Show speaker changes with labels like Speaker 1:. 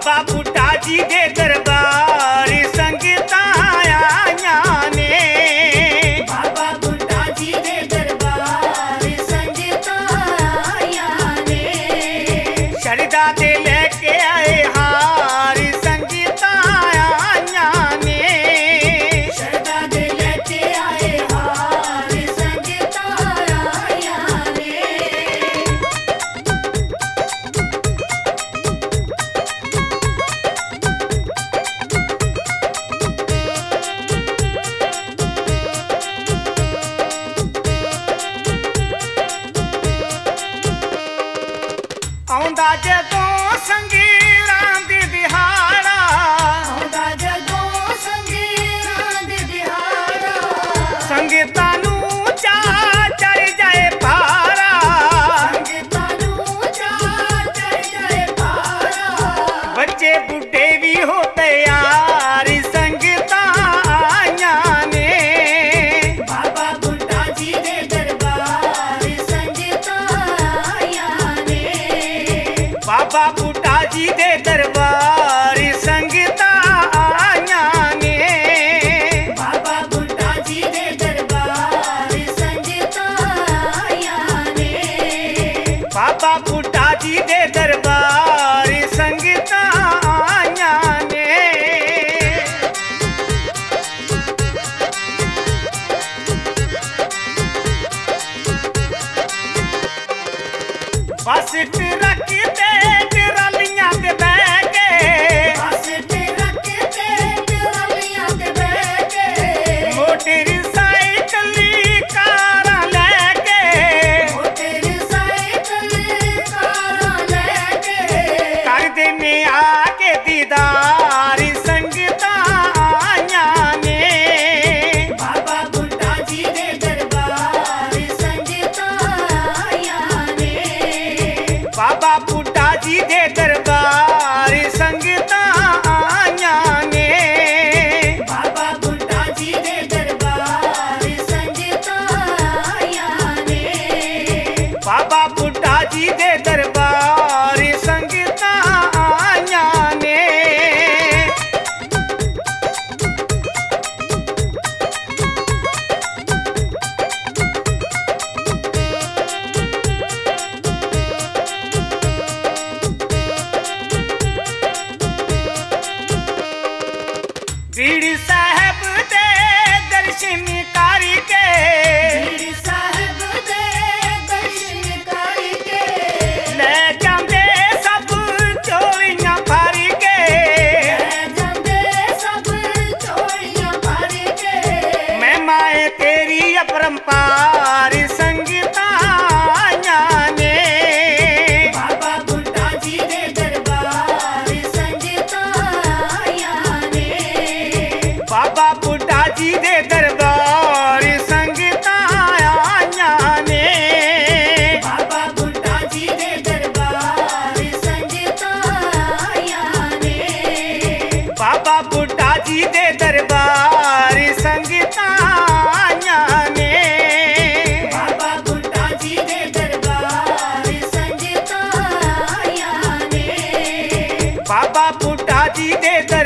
Speaker 1: बाबा बूटा जी दे दरबार संगतां आईयां ने।
Speaker 2: बाबा बूटा जी दे दरबार संगतां आईयां ने।
Speaker 1: शरदा दे लेके आए हार संगतां आईयां ने।
Speaker 2: शरदा दे लेके आए हार संगतां आईयां ने।
Speaker 1: आउंदा जदों संगीरां दी दिहाड़ा,
Speaker 2: आउंदा जदों संगीरां दी दिहाड़ा।
Speaker 1: संगतां नूं चा चढ़ जाए पारा।
Speaker 2: संगतां नूं चा चढ़ जाए पारा।
Speaker 1: बच्चे बुढ़े भी हो तैयार संगतां आईयां ने।
Speaker 2: बाबा बूटा जी दे दरबार संगतां आईयां ने।
Speaker 1: बाबा बूटा जी दे दरबार संगतां आईयां ने।
Speaker 2: बाबा बूटा जी दे दरबार संगतां आईयां ने।
Speaker 1: बाबा बूटा जी दे दरबार संगतां आईयां ने। बस ट्रक ते ट्रालियां ते बैठ के,
Speaker 2: बस ट्रक ते ट्रालियां ते बैठ के।
Speaker 1: मोटरसाइकिल कारां लैके,
Speaker 2: मोटरसाइकिल कारां लैके।
Speaker 1: कर देने आके दीदार संगतां आईयां ने।
Speaker 2: बाबा बूटा जी दे दरबार संगतां आईयां ने।
Speaker 1: बाबा बूटा जी दे दरबार संगतां आईयां ने।
Speaker 2: बाबा बूटा जी दे दरबार संगतां आईयां ने।
Speaker 1: बाबा बूटा जी दे दरबार संगतां आईयां ने। बीड़ी साहब दे दर्शन करके,
Speaker 2: बीड़ी साहब दे दर्शन करके।
Speaker 1: ले जांदे सब चोलियां भर के।
Speaker 2: ले जांदे सब चोलियां भर के।
Speaker 1: महिमाए तेरी अपरंपार संगतां आईयां ने।
Speaker 2: बाबा बूटा जी दे दरबार संगतां आईयां ने।
Speaker 1: बाबा बूटा जी दे दरबार संगतां आईयां ने।
Speaker 2: बाबा बूटा जी दे दरबार संगतां आईयां ने।
Speaker 1: बाबा बूटा जी दे दरबार संगतां आईयां ने।
Speaker 2: बाबा बूटा जी दे दरबार संगतां आईयां ने।
Speaker 1: बाबा बूटा जी दे दरबार